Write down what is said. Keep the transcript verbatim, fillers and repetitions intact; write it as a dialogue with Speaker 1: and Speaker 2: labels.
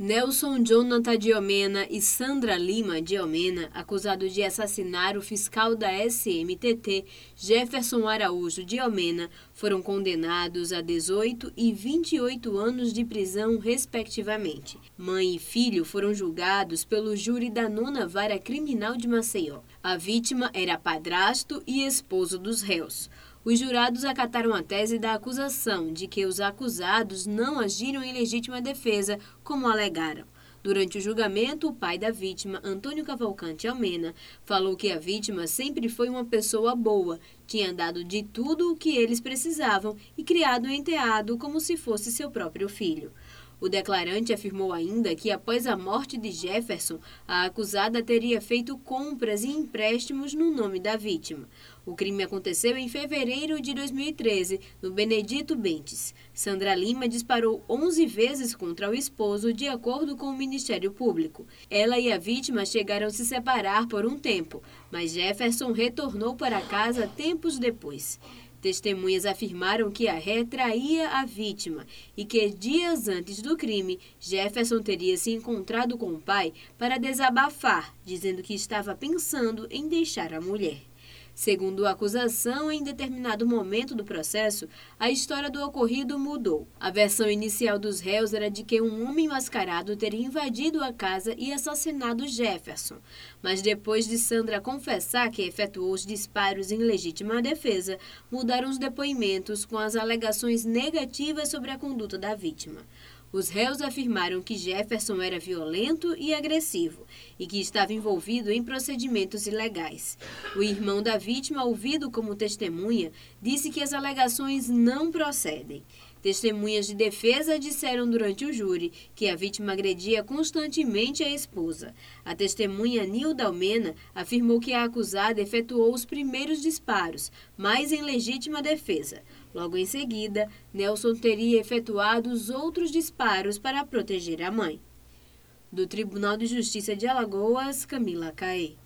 Speaker 1: Nelson Jonathan de Almena e Sandra Lima de Almena, acusados de assassinar o fiscal da S M T T, Jefferson Araújo de Almena, foram condenados a dezoito e vinte e oito anos de prisão, respectivamente. Mãe e filho foram julgados pelo júri da nona Vara Criminal de Maceió. A vítima era padrasto e esposo dos réus. Os jurados acataram a tese da acusação de que os acusados não agiram em legítima defesa, como alegaram. Durante o julgamento, o pai da vítima, Antônio Cavalcante Almena, falou que a vítima sempre foi uma pessoa boa, tinha dado de tudo o que eles precisavam e criado o enteado como se fosse seu próprio filho. O declarante afirmou ainda que, após a morte de Jefferson, a acusada teria feito compras e empréstimos no nome da vítima. O crime aconteceu em fevereiro de dois mil e treze, no Benedito Bentes. Sandra Lima disparou onze vezes contra o esposo, de acordo com o Ministério Público. Ela e a vítima chegaram a se separar por um tempo, mas Jefferson retornou para casa tempos depois. Testemunhas afirmaram que a ré traía a vítima e que, dias antes do crime, Jefferson teria se encontrado com o pai para desabafar, dizendo que estava pensando em deixar a mulher. Segundo a acusação, em determinado momento do processo, a história do ocorrido mudou. A versão inicial dos réus era de que um homem mascarado teria invadido a casa e assassinado Jefferson. Mas depois de Sandra confessar que efetuou os disparos em legítima defesa, mudaram os depoimentos com as alegações negativas sobre a conduta da vítima. Os réus afirmaram que Jefferson era violento e agressivo e que estava envolvido em procedimentos ilegais. O irmão da vítima, ouvido como testemunha, disse que as alegações não procedem. Testemunhas de defesa disseram durante o júri que a vítima agredia constantemente a esposa. A testemunha Nilda Almena afirmou que a acusada efetuou os primeiros disparos, mas em legítima defesa. Logo em seguida, Nelson teria efetuado os outros disparos para proteger a mãe. Do Tribunal de Justiça de Alagoas, Camila Caê.